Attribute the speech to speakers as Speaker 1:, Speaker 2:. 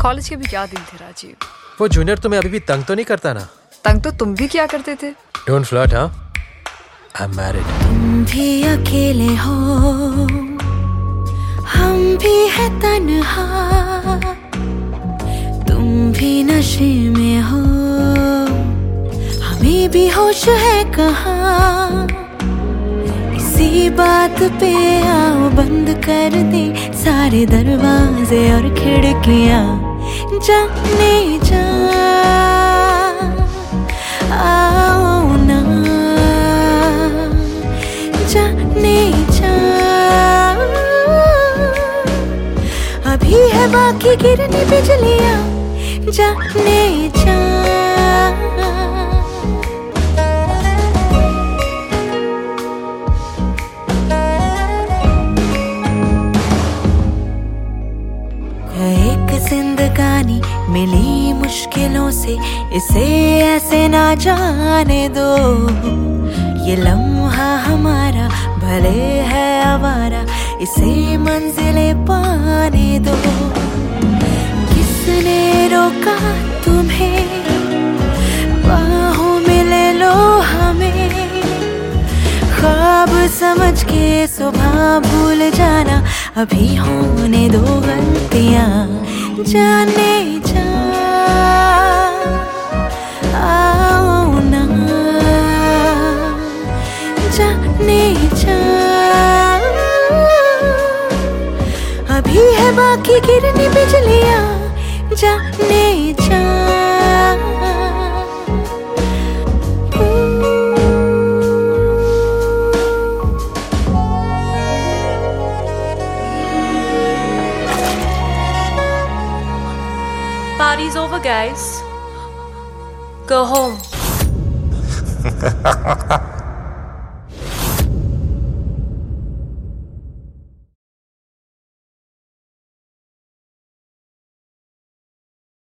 Speaker 1: College के भी क्या दिन थे राजीव।
Speaker 2: वो जूनियर तुम्हें अभी भी तंग तो नहीं करता ना?
Speaker 1: तंग तो तुम भी क्या करते थे।
Speaker 2: डोंट फ्लर्ट, हाँ? I am married.
Speaker 3: तुम भी अकेले हो, हम भी है तन्हा, तुम भी नशे में हो, हमें भी होश है कहाँ। इसी बात पे आओ बंद कर दे सारे दरवाजे और खिड़कियाँ, जाने जा आओ ना, जाने जा। अभी है बाकी गिरनी बिजलियाँ, जाने जा। एक जिंदगानी मिली मुश्किलों से, इसे ऐसे ना जाने दो। ये लम्हा हमारा भले है आवारा, इसे मंजिले पाने दो। किसने रोका तुम्हें, बाहों में ले लो हमें, ख्वाब समझ के सुबह भूल जाना, अभी होने दो गलतियाँ, जाने जा आओ ना, जाने जा। अभी है बाकी गिरनी बिजलियाँ, जाने जा।
Speaker 4: Party's over, guys. Go home.